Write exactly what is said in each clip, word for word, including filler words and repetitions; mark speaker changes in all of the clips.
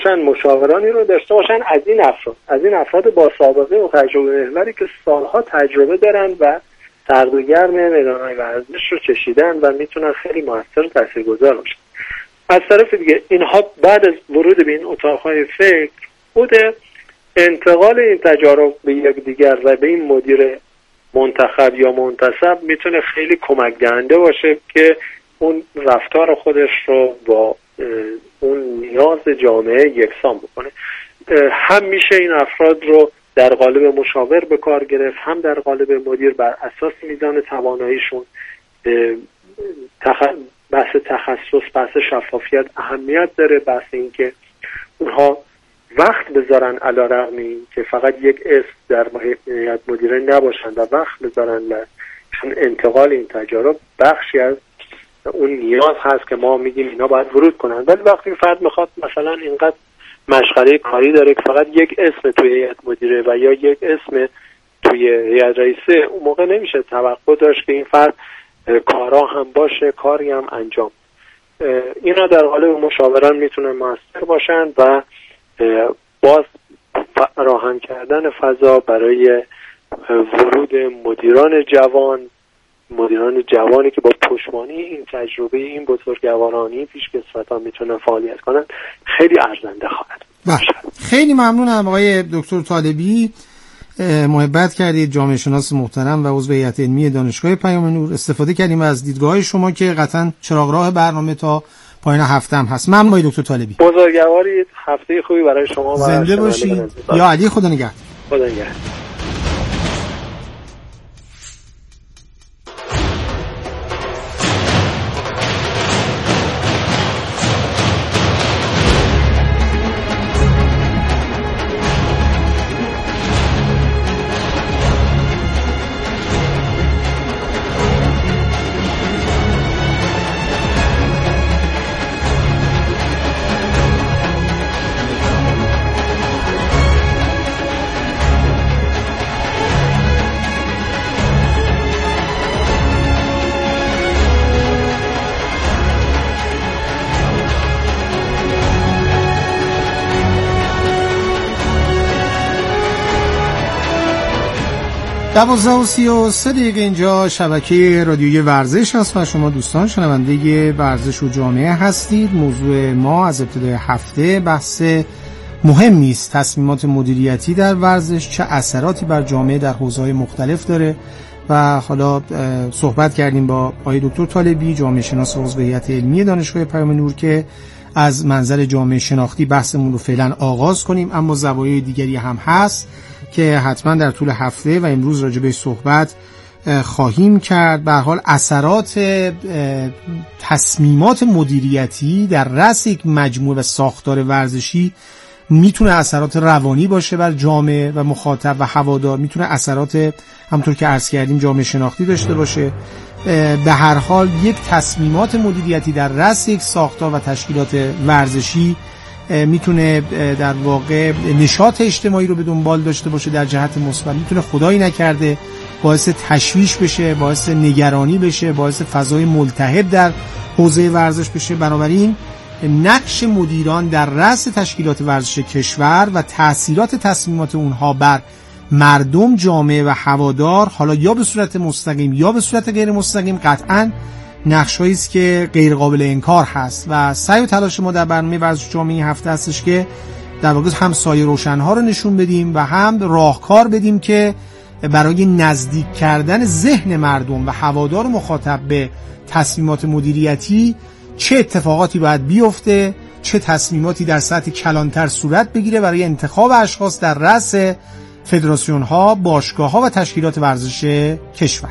Speaker 1: مشاورانی رو داشته باشن از این افراد از این افراد با سابقه و تجربه محوری که سالها تجربه دارن و سرد و گرم میدانهای ورزش رو چشیدن و میتونن خیلی موثر و تاثیرگذار باشن. از طرف دیگه اینها بعد از ورود به این اتاقهای فکر خود انتقال این تجارب به یک دیگر و به این مدیر منتخب یا منتصب میتونه خیلی کمک دهنده باشه که اون رفتار خودش رو با اون نیاز جامعه یکسان بکنه. هم میشه این افراد رو در قالب مشاور به کار گرفت، هم در قالب مدیر بر اساس میزان تواناییشون. تخ... بحث تخصص، بحث شفافیت اهمیت داره، بحث این که اونها وقت بذارن علی رغم این که فقط یک اسم در هیئت مدیره نباشن و وقت بذارن چون انتقال این تجارب بخشی از اون نیاز هست که ما میگیم اینا باید ورود کنن. ولی وقتی فرد میخواد مثلا اینقدر مشغله کاری داره که فقط یک اسم توی هیئت مدیره و یا یک اسم توی هیئت رئیسه، اون موقع نمیشه توقع داشت که این فرد کارا هم باشه، کاری هم انجام. اینا در قالب مشاوران میتونن موثر باشن و باز فراهم کردن فضا برای ورود مدیران جوان مدیران جوانی که با پشتوانه این تجربه این بزرگوارانی پیشکسوتان میتونن فعالیت کنن خیلی ارزنده خواهد.
Speaker 2: خیلی ممنونم آقای دکتر طالبی، محبت کردید، جامعه شناس محترم و عضو هیئت علمی دانشگاه پیام نور. استفاده کردیم از دیدگاه شما که قطعا چراغراه برنامه تا پایان هفته هم هست. ممنون آقای دکتر طالبی.
Speaker 1: بزرگوارید، هفته خوبی برای شما و
Speaker 2: زنده باشید. یا علی، خدا نگهدار.
Speaker 1: خدا نگهدار.
Speaker 2: دوازده و سی و سه دقیقه اینجا شبکه رادیویی ورزش هست و شما دوستان شنونده ورزش و جامعه هستید. موضوع ما از ابتدای هفته بحث مهمی است، تصمیمات مدیریتی در ورزش چه اثراتی بر جامعه در حوزه‌های مختلف داره و حالا صحبت کردیم با آقای دکتر طالبی، جامعه شناس عضو هیئت علمی دانشگاه پیام نور، که از منظر جامعه شناختی بحثمون رو فعلا آغاز کنیم، اما زوایای دیگری هم هست که حتما در طول هفته و امروز راجع بهش صحبت خواهیم کرد. به هر حال اثرات تصمیمات مدیریتی در رأس یک مجموعه و ساختار ورزشی میتونه اثرات روانی باشه بر جامعه و مخاطب و هوادار، میتونه اثرات همونطور که عرض کردیم جامعه شناختی داشته باشه. به هر حال یک تصمیمات مدیریتی در رأس یک ساختار و تشکیلات ورزشی میتونه در واقع نشاط اجتماعی رو به دنبال داشته باشه در جهت مثبت، میتونه خدایی نکرده باعث تشویش بشه، باعث نگرانی بشه، باعث فضای ملتهب در حوزه ورزش بشه. بنابراین نقش مدیران در رأس تشکیلات ورزش کشور و تأثیرات تصمیمات اونها بر مردم، جامعه و هوادار، حالا یا به صورت مستقیم یا به صورت غیر مستقیم، قطعاً نقش‌هایی است که غیر قابل انکار هست و سعی و تلاش ما در برنامه ورزش جامعه این هفته هستش که در واقع هم سایه روشن‌ها رو نشون بدیم و هم راهکار بدیم که برای نزدیک کردن ذهن مردم و هوادار و مخاطب به تصمیمات مدیریتی چه اتفاقاتی باید بیفته، چه تصمیماتی در سطح کلانتر صورت بگیره برای انتخاب اشخاص در رأس فدراسیون‌ها، باشگاه‌ها و تشکیلات ورزش کشور.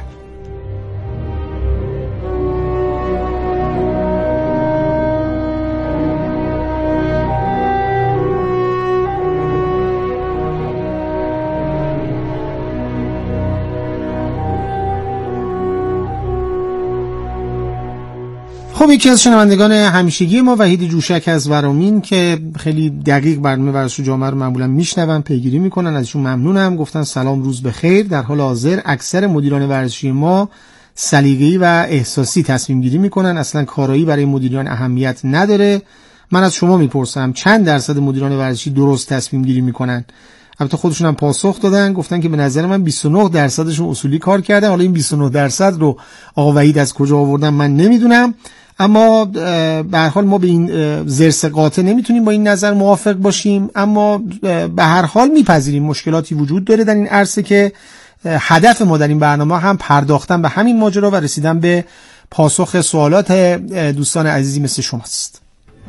Speaker 2: خب یکی از شنوندگان همیشگی ما وحید جوشک از ورامین که خیلی دقیق برنامه ورزش جامعه رو معمولا میشنون، پیگیری میکنن، ازشون ممنونم. گفتن سلام، روز بخیر. در حال حاضر اکثر مدیران ورزشی ما سلیقه‌ای و احساسی تصمیم گیری میکنن، اصلا کارایی برای مدیران اهمیت نداره من از شما میپرسم چند درصد مدیران ورزشی درست تصمیم گیری میکنن؟ البته خودشون هم پاسخ دادن، گفتن که به نظر من بیست و نه درصدشون اصولی کار کردن. حالا این بیست و نه درصد رو آقا وحید از کجا آوردن من نمیدونم، اما به هر حال ما به این زرس قاطع نمیتونیم با این نظر موافق باشیم، اما به هر حال میپذیریم مشکلاتی وجود داره در این عرصه که هدف ما در این برنامه هم پرداختن به همین ماجرا و رسیدن به پاسخ سوالات دوستان عزیزی مثل شماست.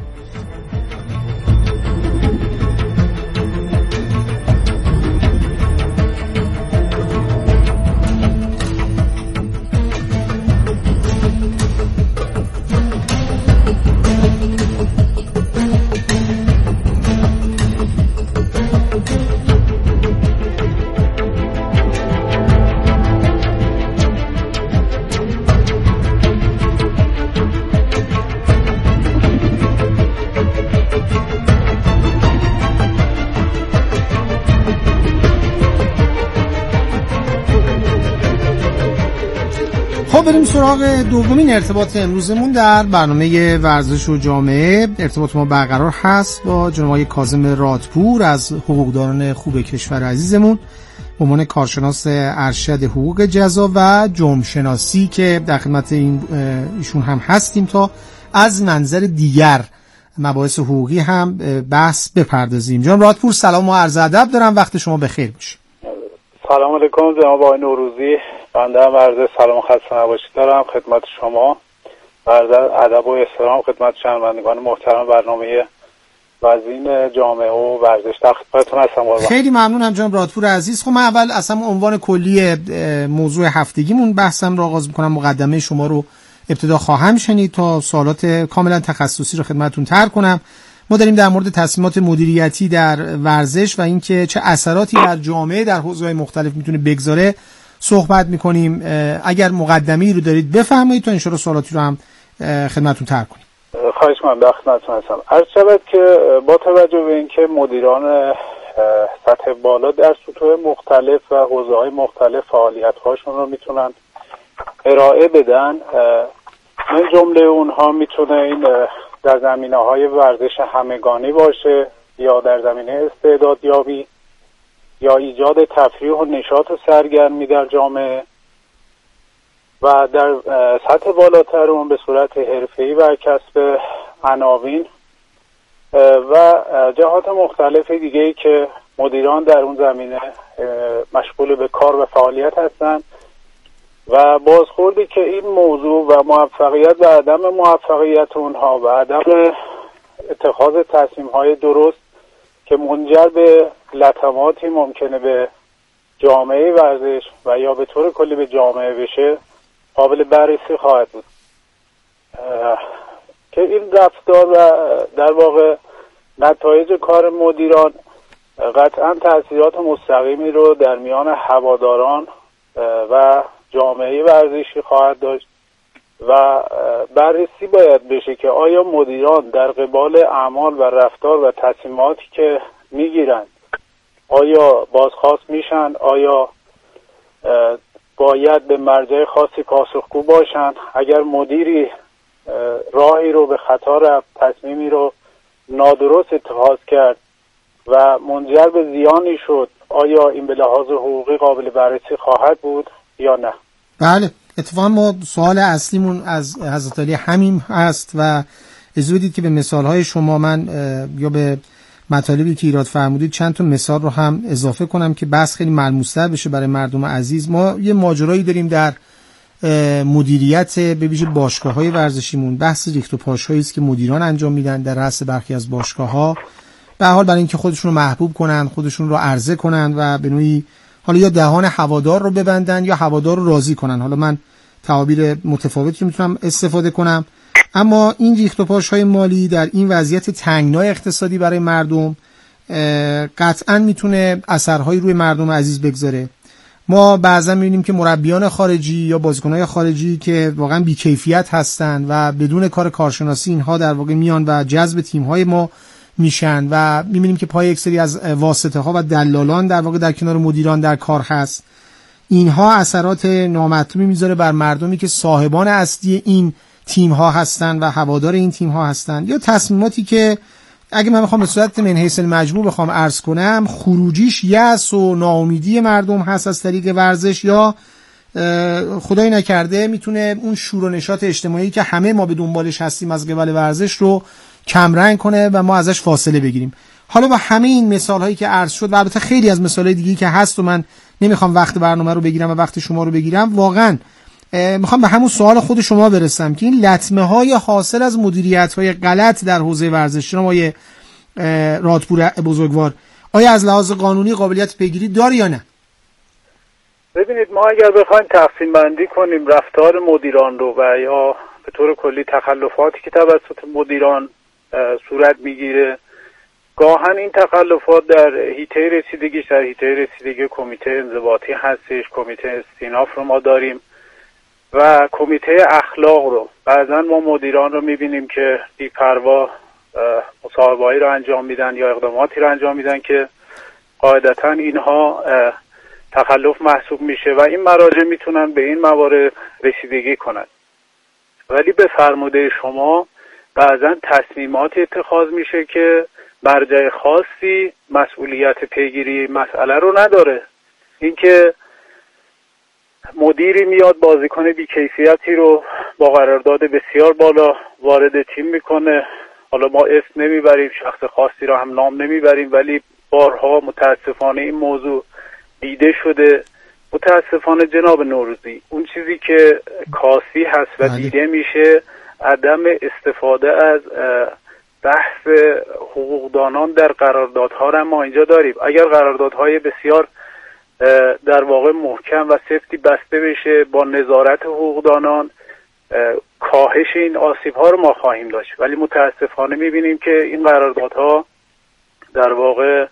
Speaker 2: بریم سراغ دومین ارتباط امروزمون در برنامه ورزش و جامعه. ارتباط ما برقرار هست با جناب آقای کاظم رادپور از حقوقدانان خوب کشور عزیزمون به عنوان کارشناس ارشد حقوق جزا و جرم شناسی که در خدمت این ایشون هم هستیم تا از منظر دیگر مباحث حقوقی هم بحث بپردازیم. جناب رادپور سلام و عرض ادب دارم، وقت شما بخیر باشه.
Speaker 3: سلام علیکم جناب آقای نوروزی، بنده هم عرض سلام و خسته نباشید دارم خدمت شما و عرض ادب و احترام خدمت شنوندگان محترم برنامه وزین جامعه و ورزش. در خدمتتون هستم.
Speaker 2: خیلی ممنونم جناب رادپور عزیز. خب من اول اصلا عنوان کلی موضوع هفتگیمون بحثم رو آغاز می‌کنم. مقدمه شما رو ابتدا خواهم شنید تا سوالات کاملا تخصصی رو خدمتتون طرح کنم. ما داریم در مورد تصمیمات مدیریتی در ورزش و اینکه چه اثراتی در جامعه در حوزه‌های مختلف میتونه بگذاره صحبت میکنیم. اگر مقدمه‌ای رو دارید بفرمایید تا ان شاءالله سوالاتی رو هم خدمتتون طرح کنیم.
Speaker 3: خواهش می‌کنم. در خدمتتون هستم. عرض شود که با توجه به اینکه مدیران سطح بالا در سطوح مختلف و حوزه‌های مختلف فعالیت‌هاشون رو میتونن ارائه بدن، من جمله اونها میتونه این در زمینه‌های ورزش همگانی باشه یا در زمینه استعدادیابی یا ایجاد تفریح و نشاط و سرگرمی در جامعه و در سطح بالاتر اون به صورت حرفه‌ای و کسب عناوین و جهات مختلف دیگه‌ای که مدیران در اون زمینه مشغول به کار و فعالیت هستند و بازخوردی که این موضوع و موفقیت و عدم موفقیت اونها و عدم اتخاذ تصمیم‌های درست که منجر به لطماتی ممکنه به جامعه ورزش و یا به طور کلی به جامعه بشه قابل بررسی خواهد بود که این رفتار و در واقع نتایج کار مدیران قطعا تأثیرات مستقیمی رو در میان هواداران و جامعه ورزشی خواهد داشت و بررسی باید بشه که آیا مدیران در قبال اعمال و رفتار و تصمیماتی که میگیرند آیا بازخواست میشن، آیا باید به مرجع خاصی پاسخگو باشند، اگر مدیری راهی رو به خطا رفت، تصمیمی رو نادرست اتخاذ کرد و منجر به زیانی شد، آیا این به لحاظ حقوقی قابل بررسی خواهد بود یا نه؟
Speaker 2: بله، اتفاقا ما سوال اصلیمون از حضرت علی همین هست و اجازه بدید که به مثالهای شما من یا به مطالبی که ایراد فرمودید چند تا مثال رو هم اضافه کنم که بحث خیلی ملموس‌تر بشه برای مردم عزیز. ما یه ماجرایی داریم در مدیریت به ویژه باشگاه‌های ورزشیمون، بحث ریخت و پاش‌هایی است که مدیران انجام میدن در رأس برخی از باشگاه‌ها به هر حال برای اینکه خودشون رو محبوب کنن، خودشون رو عرضه کنن و به نوعی حالا یا دهان هوادار رو ببندن یا هوادار رو راضی کنن. حالا من تعابیر متفاوتی رو میتونم استفاده کنم، اما این ریخت و پاش‌های مالی در این وضعیت تنگنای اقتصادی برای مردم قطعاً میتونه اثرهایی روی مردم عزیز بگذاره. ما بعضا میبینیم که مربیان خارجی یا بازیکن‌های خارجی که واقعا بی‌کیفیت هستن و بدون کار کارشناسی اینها در واقع میان و جذب تیم‌های ما میشن و میبینیم که پای یک سری از واسطه‌ها و دلالان در واقع در کنار مدیران در کار هست. اینها اثرات نامطلوبی میذاره بر مردمی که صاحبان اصلی این تیم ها هستن و هوادار این تیم ها هستن، یا تصمیماتی که اگه من بخوام به صورت من حیث المجموع بخوام عرض کنم، خروجیش یأس و ناامیدی مردم هست از طریق ورزش، یا خدای نکرده میتونه اون شور و نشاط اجتماعی که همه ما به دنبالش هستیم از قبل ورزش رو کمرنگ کنه و ما ازش فاصله بگیریم. حالا با همه این مثال هایی که عرض شد و البته خیلی از مثال های دیگه‌ای که هست و من نمیخوام وقت برنامه رو بگیرم و وقت شما رو بگیرم، واقعا میخوام به همون سوال خود شما برسم که این لطمه های حاصل از مدیریت های غلط در حوزه ورزش، شما آقای رادپور بزرگوار، آیا از لحاظ قانونی قابلیت پیگیری داره یا نه؟
Speaker 3: ببینید، ما اگر بخوایم تقسیم بندی کنیم رفتار مدیران رو و یا به طور کلی تخلفاتی که توسط مدیران صورت میگیره، گاهن این تخلفات در حیطه رسیدگیش در حیطه رسیدگی کمیته انضباطی هستش، کمیته استیناف رو ما داریم و کمیته اخلاق رو. بعضا ما مدیران رو میبینیم که بی‌پروا مصاحبه‌ای رو انجام میدن یا اقداماتی رو انجام میدن که قاعدتاً اینها تخلف محسوب میشه و این مراجع میتونن به این موارد رسیدگی کنن. ولی به فرموده شما بعضا تصمیمات اتخاذ میشه که مرجع خاصی مسئولیت پیگیری مسئله رو نداره. اینکه مدیری میاد بازیکن بی‌کیفیتی رو با قرارداد بسیار بالا وارد تیم میکنه، حالا ما اسم نمیبریم، شخص خاصی رو هم نام نمیبریم، ولی بارها متاسفانه این موضوع دیده شده. متاسفانه جناب نوروزی، اون چیزی که کافی هست و دیده میشه عدم استفاده از بحث حقوقدانان در قراردادها را ما اینجا داریم. اگر قراردادهای بسیار در واقع محکم و سفتی بسته بشه با نظارت حقوقدانان، کاهش این آسیب‌ها رو ما خواهیم داشت. ولی متاسفانه می‌بینیم که این قراردادها در واقع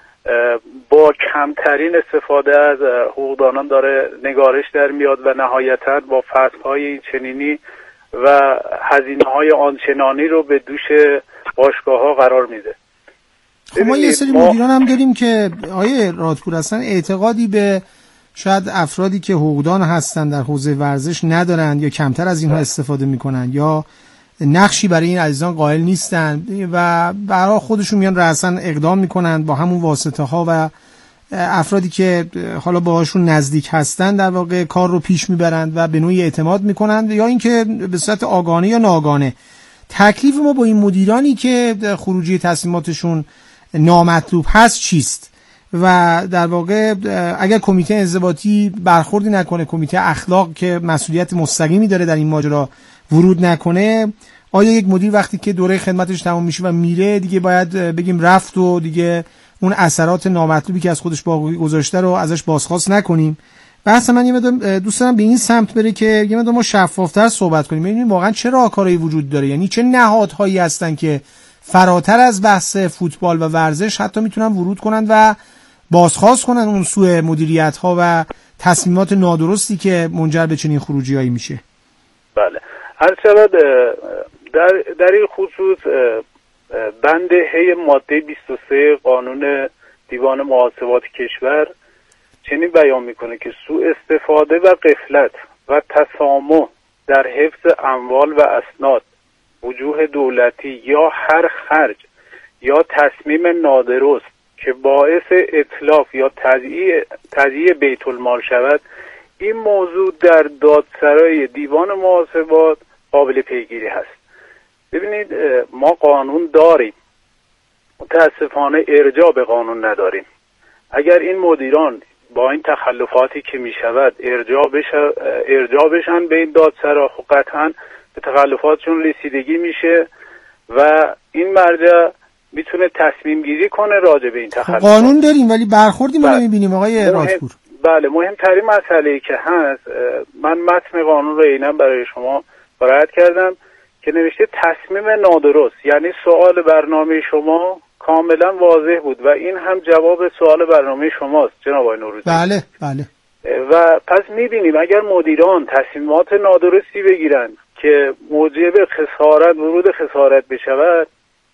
Speaker 3: با کمترین استفاده از حقوقدانان داره نگارش در میاد و نهایتاً با فصل‌های چنینی و هزینه‌های آنچنانی رو به دوش باشگاه‌ها قرار میده.
Speaker 2: خب ما یه سری ما... مدیران هم داریم که آیه رادپور اصلا اعتقادی به شاید افرادی که حقوقدان هستن در حوزه ورزش ندارن یا کمتر از اینها استفاده میکنن یا نقشی برای این عزیزان قائل نیستن و برای خودشون میان رأساً اقدام میکنن با همون واسطه ها و افرادی که حالا باهاشون نزدیک هستن در واقع کار رو پیش میبرند و به نوعی اعتماد میکنند، یا اینکه به صورت آگاهانه یا ناآگاهانه. تکلیف ما با این مدیرانی که خروجی تصمیماتشون نامطلوب هست چیست؟ و در واقع اگر کمیته انضباطی برخوردی نکنه، کمیته اخلاق که مسئولیت مستقیمی داره در این ماجرا ورود نکنه، آیا یک مدیر وقتی که دوره خدمتش تمام میشه و میره دیگه باید بگیم رفت و دیگه اون اثرات نامطلوبی که از خودش باقی گذاشته رو ازش بازخواست نکنیم؟ بحث من یه مقدار دوست دارم به این سمت بره که یه مقدار ما شفافتر صحبت کنیم، ببینیم واقعا چه راهکارهایی وجود داره، یعنی چه نهادهایی هستن که فراتر از بحث فوتبال و ورزش حتی میتونن ورود کنن و بازخواست کنن اون سوء مدیریت ها و تصمیمات نادرستی که منجر به چنین خروجی‌هایی میشه.
Speaker 3: بله، هر شود در در این خصوص بند هی ماده بیست و سه قانون دیوان محاسبات کشور چنین بیان میکنه که سوء استفاده و غفلت و تسامح در حفظ اموال و اسناد وجوه دولتی یا هر خرج یا تصمیم نادرست که باعث اتلاف یا تضییع تضییع بیت المال شود، این موضوع در دادسرای دیوان محاسبات قابل پیگیری هست. ببینید، ما قانون داریم، متاسفانه ارجاع به قانون نداریم. اگر این مدیران با این تخلفاتی که می شود ارجاع بشن ارجاع بشن به این دادسرا، خب قطعاً به تخلفاتشون رسیدگی میشه و این مرجع میتونه تصمیم گیری کنه راجع به این تخلفات.
Speaker 2: قانون داریم ولی برخوردی ما نمیبینیم آقای رادپور.
Speaker 3: بله، مهمترین مسئله‌ای که هست، من متن قانون رو عیناً برای شما قرائت کردم که نوشته تصمیم نادرست، یعنی سوال برنامه شما کاملا واضح بود و این هم جواب سوال برنامه شماست جناب آقای نوروزی.
Speaker 2: بله بله.
Speaker 3: و پس میبینیم اگر مدیران تصمیمات نادرستی بگیرن که موجب خسارت ورود خسارت بشود،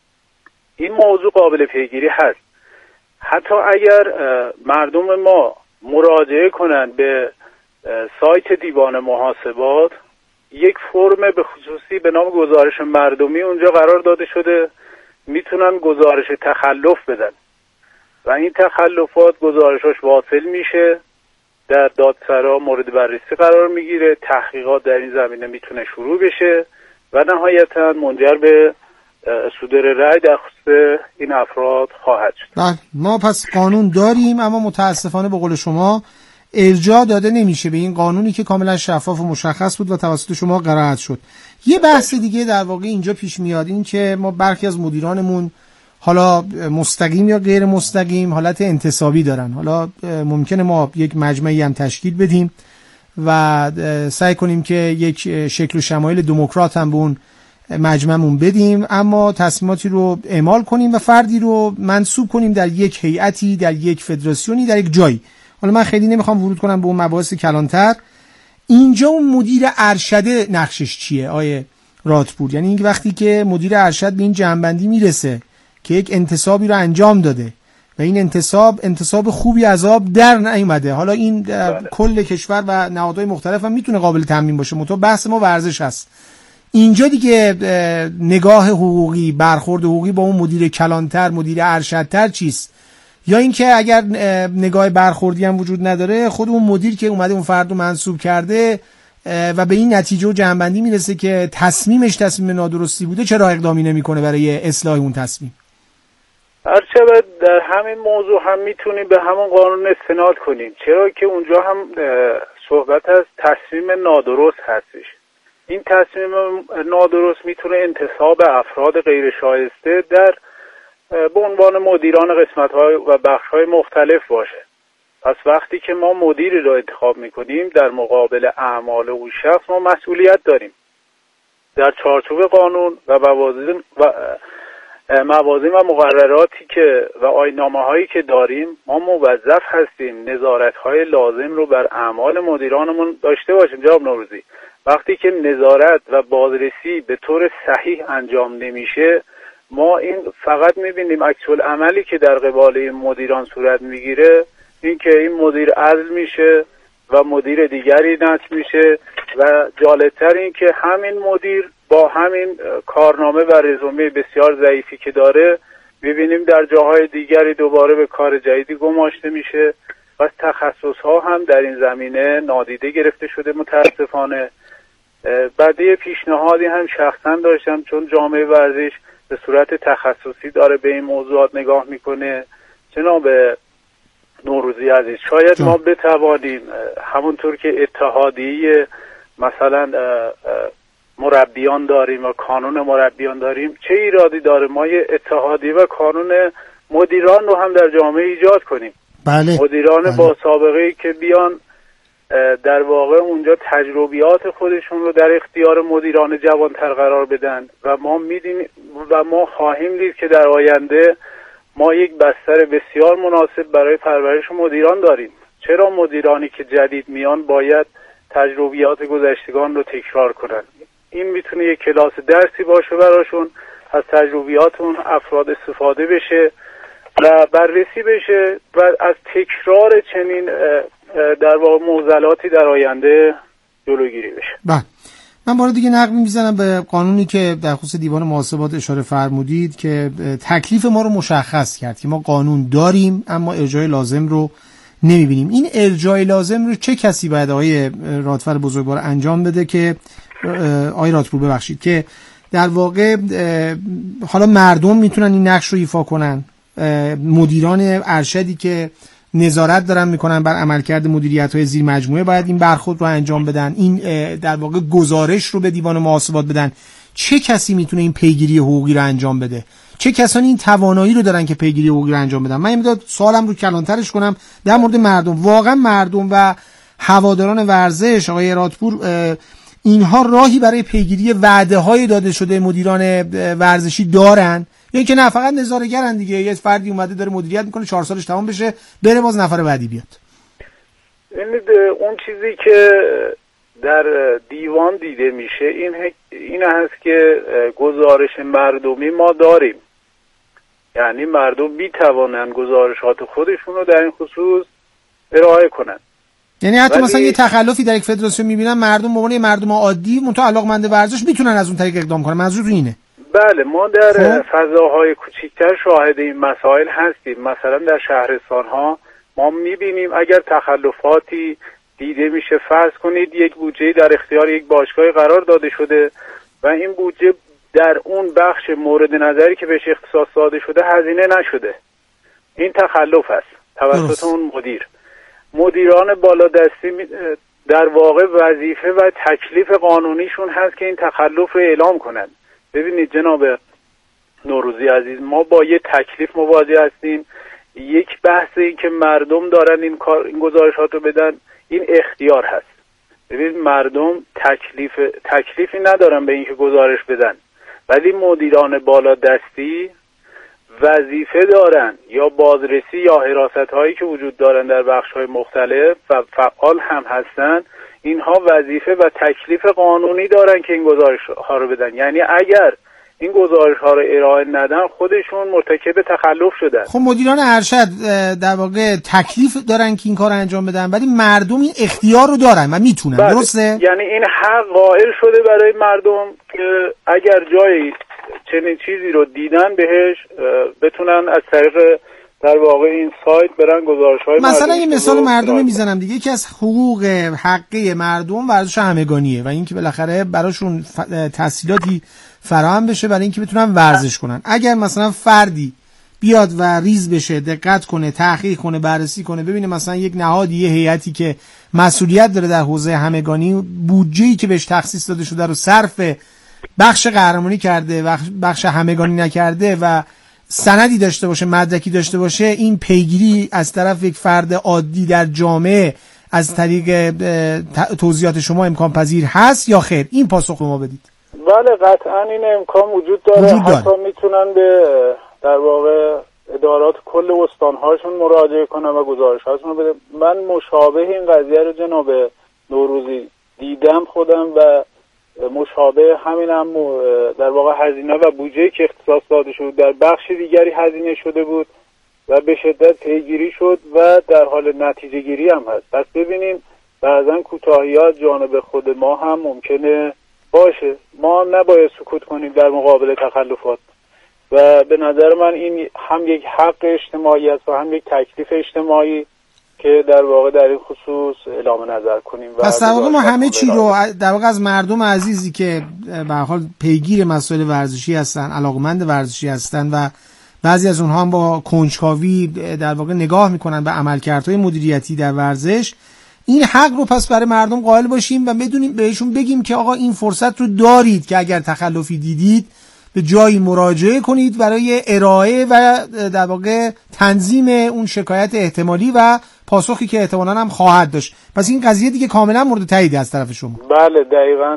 Speaker 3: این موضوع قابل پیگیری هست. حتی اگر مردم ما مراجعه کنند به سایت دیوان محاسبات یک فرم به خصوصی به نام گزارش مردمی اونجا قرار داده شده، میتونن گزارش تخلف بدن و این تخلفات گزارشاش واصل میشه، در دادسرا مورد بررسی قرار میگیره، تحقیقات در این زمینه میتونه شروع بشه و نهایتا منجر به صدور رأی در خصوص این افراد خواهد شد.
Speaker 2: بله، ما پس قانون داریم، اما متاسفانه به قول شما ارجاع داده نمیشه به این قانونی که کاملا شفاف و مشخص بود و توسط شما قرائت شد. یه بحث دیگه در واقع اینجا پیش میاد، این که ما برخی از مدیرانمون حالا مستقیم یا غیر مستقیم حالت انتصابی دارن. حالا ممکنه ما یک مجمعی هم تشکیل بدیم و سعی کنیم که یک شکل و شمایل دموکرات هم به اون مجمعمون بدیم، اما تصمیماتی رو اعمال کنیم و فردی رو منصوب کنیم در یک هیئتی، در یک فدراسیونی، در یک جایی. حالا من خیلی نمیخوام ورود کنم به اون مباحث کلانتر. اینجا اون مدیر ارشد نقشش چیه آیه رادپور؟ یعنی این وقتی که مدیر ارشد به این جنبندی میرسه که یک انتصابی رو انجام داده و این انتصاب انتصاب خوبی از آب در نیومده، حالا این کل کشور و نهادهای مختلف هم میتونه قابل تضمین باشه، منتها بحث ما ورزش هست. اینجا دیگه نگاه حقوقی، برخورد حقوقی با اون مدیر کلانتر، مدیر ارشدتر چیست؟ یا اینکه اگر نگاه برخوردی هم وجود نداره، خود اون مدیر که اومده اون فرد رو منصوب کرده و به این نتیجه و جنبندی میرسه که تصمیمش تصمیم نادرستی بوده، چرا اقدامی نمیکنه برای اصلاح اون تصمیم؟
Speaker 3: هرچند در همین موضوع هم میتونیم به همون قانون استناد کنیم، چرا که اونجا هم صحبت از تصمیم نادرست هستش. این تصمیم نادرست میتونه انتصاب افراد غیر شایسته در به عنوان مدیران قسمت‌های و بخش‌های مختلف باشه. پس وقتی که ما مدیری را انتخاب میکنیم در مقابل اعمال او شخص ما مسئولیت داریم. در چارچوب قانون و موازین و موازین و مقرراتی که و آیین‌نامه‌هایی که داریم، ما موظف هستیم نظارت‌های لازم رو بر اعمال مدیرانمون داشته باشیم. جناب نوروزی، وقتی که نظارت و بازرسی به طور صحیح انجام نمیشه، ما این فقط میبینیم عکس العملی که در قبال این مدیران صورت میگیره، این که این مدیر عزل میشه و مدیر دیگری نصب میشه و جالبتر این که همین مدیر با همین کارنامه و رزومه بسیار ضعیفی که داره، میبینیم در جاهای دیگری دوباره به کار جدیدی گماشته میشه و تخصصها هم در این زمینه نادیده گرفته شده متاسفانه. بعدی پیشنهادی هم شخصا داشتم، چون جامعه ورزش به صورت تخصصی داره به این موضوعات نگاه میکنه. جناب نوروزی عزیز، شاید جا. ما بتوانیم همونطور که اتحادیه مثلا مربیان داریم و کانون مربیان داریم، چه ایرادی داره ما یه اتحادیه و کانون مدیران رو هم در جامعه ایجاد کنیم؟
Speaker 2: بله.
Speaker 3: مدیران
Speaker 2: بله.
Speaker 3: با سابقه‌ای که بیان در واقع اونجا تجربیات خودشون رو در اختیار مدیران جوانتر قرار بدن و ما میدیم و ما خواهیم دید که در آینده ما یک بستر بسیار مناسب برای پرورش مدیران داریم. چرا مدیرانی که جدید میان باید تجربیات گذشتگان رو تکرار کنن؟ این میتونه یک کلاس درسی باشه براشون، از تجربیات اون افراد استفاده بشه و بررسی بشه و از تکرار چنین در واقع معضلاتی در آینده جلوگیری بشه.
Speaker 2: بله، من بار دیگه نقل میزنم به قانونی که در خصوص دیوان محاسبات اشاره فرمودید که تکلیف ما رو مشخص کرد که ما قانون داریم اما ارجاع لازم رو نمیبینیم. این ارجاع لازم رو چه کسی باید آقای رادفر بزرگوار انجام بده که آقای رادپور ببخشید که در واقع حالا مردم میتونن این نقش رو ایفا کنن، مدیران ارشدی که نظارت دارن میکنن بر عملکرد مدیریت‌های زیر مجموعه باید این برخورد رو انجام بدن، این در واقع گزارش رو به دیوان محاسبات بدن. چه کسی میتونه این پیگیری حقوقی رو انجام بده؟ چه کسانی این توانایی رو دارن که پیگیری حقوقی رو انجام بدن؟ من می‌خوام سوالم رو کلانترش کنم در مورد مردم. واقعا مردم و هواداران ورزش آقای رادپور اینها راهی برای پیگیری وعده‌های داده شده مدیران ورزشی دارن؟ یعنی که نه فقط نظاره‌گرن دیگه، یه فردی اومده داره مدیریت میکنه، چهار سالش تمام بشه بره باز نفر بعدی بیاد؟
Speaker 3: ببینید اون چیزی که در دیوان دیده میشه این این هست که گزارش مردمی ما داریم، یعنی مردم میتوانند گزارشات خودشون رو در این خصوص ارائه کنند.
Speaker 2: یعنی حتی ولی... مثلا یه تخلفی در یک فدراسیون میبینن مردم به عنوان مردم عادی منتها علاقمند ورزش میتونن از اون طریق اقدام کنن. منظور اینه.
Speaker 3: بله، ما در خب؟ فضاهای کوچکتر شاهد این مسائل هستیم. مثلا در شهرستان‌ها ما میبینیم اگر تخلفاتی دیده میشه، فرض کنید یک بودجه در اختیار یک باشگاه قرار داده شده و این بودجه در اون بخش مورد نظری که بهش اختصاص داده شده هزینه نشده، این تخلف است توسط اون مدیر. مدیران بالادستی در واقع وظیفه و تکلیف قانونیشون هست که این تخلف رو اعلام کنن. ببینید جناب نوروزی عزیز، ما با یه تکلیف مواجه هستیم. یک بحث این که مردم دارن این کار این گزارشات رو بدن، این اختیار هست. ببینید مردم تکلیف تکلیفی ندارن به اینکه گزارش بدن، ولی مدیران بالادستی وظیفه دارن یا بازرسی یا حراست هایی که وجود دارن در بخش های مختلف و فعال هم هستن، اینها وظیفه و تکلیف قانونی دارن که این گزارش ها رو بدن. یعنی اگر این گزارش ها رو ارائه ندن خودشون مرتکب تخلف شدن.
Speaker 2: خب مدیران ارشد در واقع تکلیف دارن که این کار انجام بدن، ولی مردم این اختیار رو دارن و میتونن. بله. درسته؟
Speaker 3: یعنی این حق قائل شده برای مردم که اگر جایی چنین چیزی رو دیدن بهش بتونن از طریق در واقع این سایت برن گزارش‌های
Speaker 2: مثلا یه مثال مردمی میزنم دیگه. یکی از حقوق حقی مردم ورزش همگانیه و اینکه بالاخره براشون تسهیلاتی فراهم بشه برای اینکه بتونن ورزش کنن. اگر مثلا فردی بیاد و ریز بشه، دقت کنه، تحقیق کنه، بررسی کنه، ببینه مثلا یک نهادی، یه هیئتی که مسئولیت داره در حوزه همگانی، بودجه‌ای که بهش تخصیص داده شده رو صرف بخش قهرمانی کرده و بخش همگانی نکرده و سندی داشته باشه، مدرکی داشته باشه، این پیگیری از طرف یک فرد عادی در جامعه از طریق توضیحات شما امکان پذیر هست یا خیر؟ این پاسخ رو ما بدید.
Speaker 3: بله قطعا این امکان وجود داره, وجود داره. حتی میتونن به در واقع ادارات کل استانهاشون مراجعه کنن و گزارش‌هاشون رو بده. من مشابه این قضیه رو جناب نوروزی دیدم خودم و مشابه همین هم در واقع هزینه و بودجه که اختصاص داده شد در بخش دیگری هزینه شده بود و به شدت پیگیری شد و در حال نتیجه گیری هم هست. پس ببینیم بعضا کوتاهیات جانب خود ما هم ممکنه باشه. ما نباید سکوت کنیم در مقابل تخلفات و به نظر من این هم یک حق اجتماعی است و هم یک تکلیف اجتماعی که در واقع در این خصوص اعلام نظر کنیم.
Speaker 2: پس در واقع ما همه چی رو در واقع از مردم عزیزی که به هر حال پیگیر مسائل ورزشی هستن، علاقمند ورزشی هستن و بعضی از اونها هم با کنجکاوی در واقع نگاه میکنن به عملکردهای مدیریتی در ورزش، این حق رو پس برای مردم قائل باشیم و بدونیم بهشون بگیم که آقا این فرصت رو دارید که اگر تخلفی دیدید به جایی مراجعه کنید برای ارائه و در واقع تنظیم اون شکایت احتمالی و پاسخی که احتمالاً هم خواهد داشت. پس این قضیه دیگه کاملا مورد تایید از طرف شما.
Speaker 3: بله دقیقاً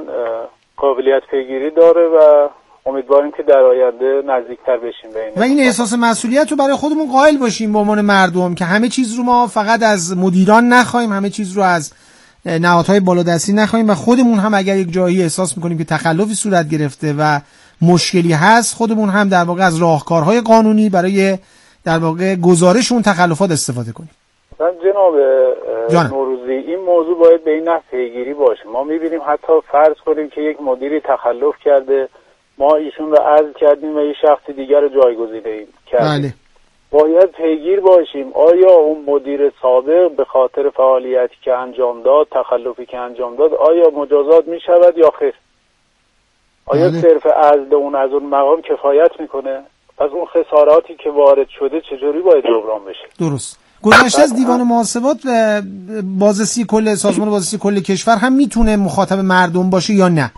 Speaker 3: قابلیت پیگیری داره و امیدواریم که در آینده نزدیکتر بشیم به این.
Speaker 2: و این احساس مسئولیت رو برای خودمون قائل باشیم به عنوان مردم که همه چیز رو ما فقط از مدیران نخوایم، همه چیز رو از نهادهای بالادستی نخوایم و خودمون هم اگر یک جایی احساس می‌کنیم که تخلفی صورت گرفته و مشکلی هست، خودمون هم در واقع از راهکارهای قانونی برای در واقع گزارش اون تخلفات استفاده کنیم.
Speaker 3: جناب نوروزی این موضوع باید به این نحو پیگیری باشه. ما می‌بینیم حتی فرض کنیم که یک مدیری تخلف کرده، ما ایشون رو عزل کردیم و یه شخص دیگر رو جایگزین کردیم. بله. باید پیگیر باشیم آیا اون مدیر سابق به خاطر فعالیتی که انجام داد، تخلفی که انجام داد، آیا مجازات می شود یا خیر؟ آیا بله. صرف عزل اون از اون مقام کفایت میکنه؟ پس اون خساراتی که وارد شده چجوری باید جبران بشه؟
Speaker 2: درست. گذشته از دیوان محاسبات بازرسی کل سازمان بازرسی کل کشور هم میتونه مخاطب مردم باشه یا نه؟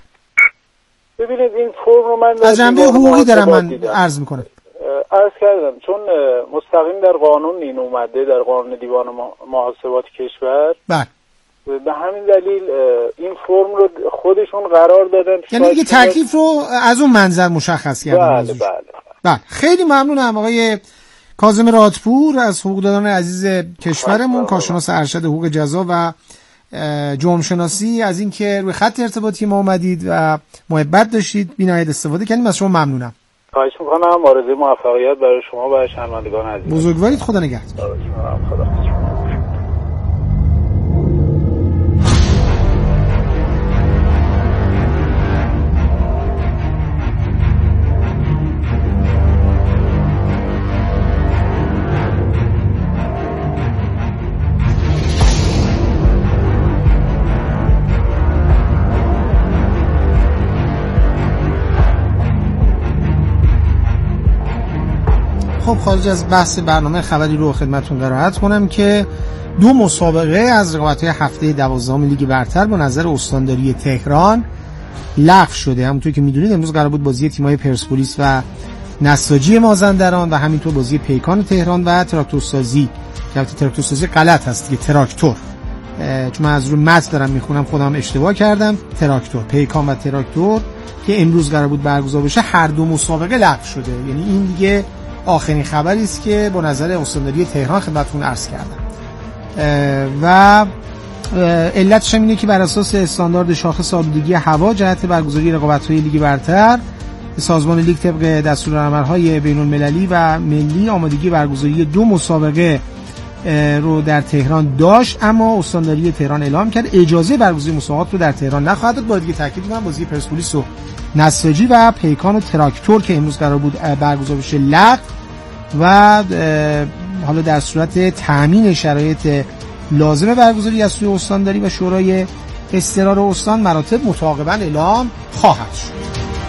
Speaker 3: ببینید این فرم رو من
Speaker 2: از جنبه حقوقی دارم من عرض میکنم.
Speaker 3: عرض کردم چون مستقیم در قانون این اومده، در قانون دیوان محاسبات کشور.
Speaker 2: بله.
Speaker 3: به همین دلیل این فرم رو خودشون قرار دادن.
Speaker 2: یعنی دیگه تکلیف رو از اون منظر مشخص کردن.
Speaker 3: بله بله.
Speaker 2: بله. خیلی ممنونم آقای کاظم رادپور از حقوقدانان عزیز کشورمون، کارشناس ارشد حقوق جزا و جرم شناسی، از اینکه روی خط ارتباطی ما اومدید و محبت داشتید، بی‌نهایت استفاده کردیم. از شما ممنونم.
Speaker 3: خواهش می‌کنم. آرزوی موفقیت برای شما و شنوندگان عزیز.
Speaker 2: بزرگوارید. خدا نگهدار.
Speaker 3: خدا
Speaker 2: خب خارج از بحث برنامه خبری رو خدمتتون قرائت کنم که دو مسابقه از رقابت‌های هفته دوازدهم لیگ برتر با نظر استانداری تهران لغو شده. همونطور که میدونید امروز قرار بود بازی تیم‌های پرسپولیس و نساجی مازندران و همینطور بازی پیکان تهران و تراکتورسازی، که البته تراکتورسازی غلط هست دیگه، تراکتور، چون من از روی متن دارم میخونم خودم اشتباه کردم، تراکتور، پیکان و تراکتور که امروز قرار بود برگزار بشه هر دو مسابقه لغو شده. یعنی این دیگه آخرین خبری است که با نظر استانداری تهران خدمتتون عرض کردم. و علتش هم اینه که بر اساس استاندارد شاخص آلودگی هوا جهت برگزاری رقابت‌های لیگ برتر، سازمان لیگ طبق دستورالعمل‌های بین‌المللی و ملی آمادگی برگزاری دو مسابقه رو در تهران داشت، اما استانداری تهران اعلام کرد اجازه برگزاری مسابقات رو در تهران نخواهد داد. با دیگه تاکید می‌کنم بازی پرسپولیس و نساجی و پیکان و تراکتور که امروز قرار بود برگزار بشه لغو و حالا در صورت تامین شرایط لازم برگزاری از سوی استانداری و شورای استقرار استان مراتب متعاقباً اعلام خواهد شد.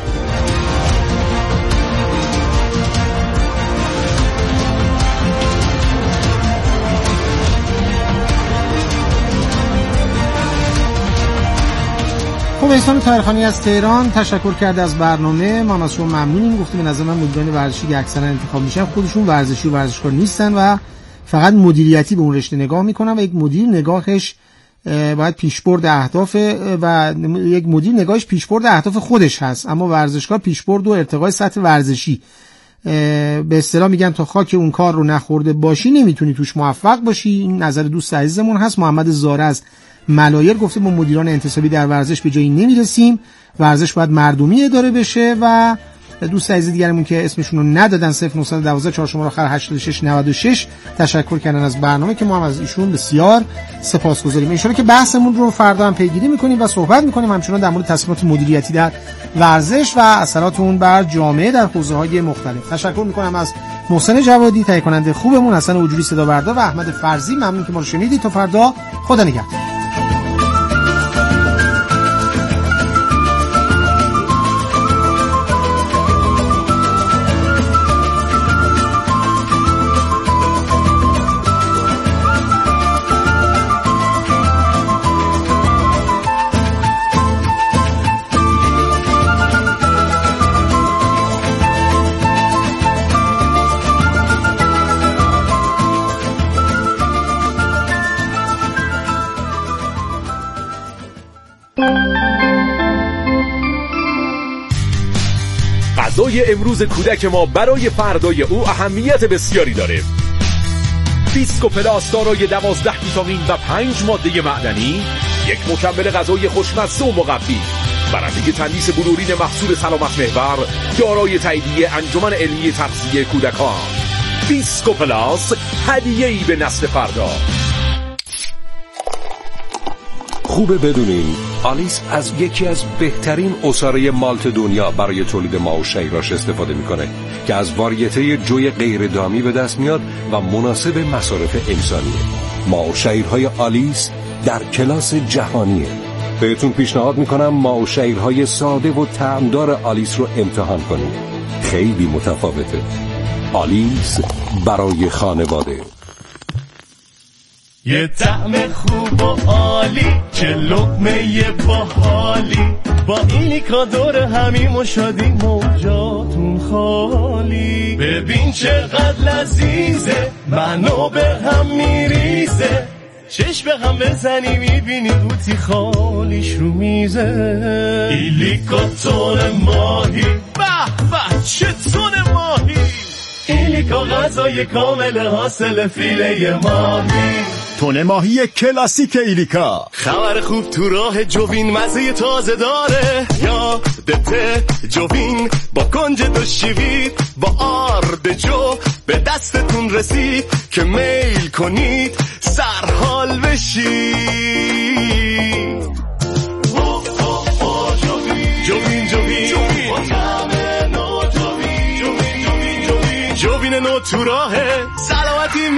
Speaker 2: خب اسلام طاهرخانی از تهران تشکر کرده از برنامه. ما از شما ممنونیم. گفتیم به نظر من مدیران ورزشی که اکثرا انتخاب میشن خودشون ورزشی و ورزشکار نیستن و فقط مدیریتی به اون رشته نگاه میکنن و یک مدیر نگاهش باید پیشبرد اهداف و یک مدیر نگاهش پیشبرد اهداف خودش هست، اما ورزشکار پیشبرد و ارتقای سطح ورزشی. به اصطلاح میگن تا خاک اون کار رو نخورده باشی نمیتونی توش موفق باشی. این نظر دوست عزیزمون هست. محمد زاره از ملایر گفته با مدیران انتصابی در ورزش به جایی نمیرسیم، ورزش باید مردمی اداره بشه. و دوست عزیز دیگرمون که اسمشون رو ندادن صفر نه یک دو چهار شماره آخر هشتاد و شش نود و شش تشکر کردن از برنامه که ما هم از ایشون بسیار سپاسگزاریم. ان شاءالله که بحثمون رو فردا هم پیگیری میکنیم و صحبت میکنیم همچنان در مورد تصمیمات مدیریتی در ورزش و اثرات اون بر جامعه در حوزه‌های مختلف. تشکر میکنم از محسن جوادی، تهیه کننده خوبمون، حسن وجودی صدا بردار و احمد فرزی. ممنون که ما رو شنیدید. تا فردا، خدا نگهدار.
Speaker 4: غذای امروز کودک ما برای فردای او اهمیت بسیاری داره. بیسکو پلاس دارای دوازده ویتامین و پنج ماده معدنی، یک مکمل غذای خوشمزه و مقوی، برنده تندیس بلورین محصول سلامت محور، دارای تاییدیه انجمن علمی تغذیه کودکان. بیسکو پلاس، هدیه‌ای به نسل فردا.
Speaker 5: خوبه بدونین آلیس از یکی از بهترین عصاره مالت دنیا برای تولید ماو شیراش استفاده میکنه که از واریته جوی غیر دامی به دست میاد و مناسب مصارف انسانیه. ماو شیرهای آلیس در کلاس جهانیه. بهتون پیشنهاد میکنم ماو شیرهای ساده و طعمدار آلیس رو امتحان کنید. خیلی متفاوته. آلیس برای خانواده.
Speaker 6: یه طعم خوب و عالی، چه لقمه باحالی، با اینیکا دور همیم و شادی موجاتون خالی. ببین چقدر لذیذه، منو به هم میریزه، چشم به هم بزنی میبینی قوطی خالیش رو میزه. ایلیکا تون ماهی، به به چه تون ماهی، ایلیکا غذای کامل حاصل فیله ماهی.
Speaker 7: تونه ماهی کلاسیک ایلیکا.
Speaker 6: خبر خوب تو راه جوین، مزه تازه داره، یادته جوین با کنج دو شیوید، با آرد جو به دستتون رسید که میل کنید سرحال بشید. جوین جوین جوین جوین نو تو راهه،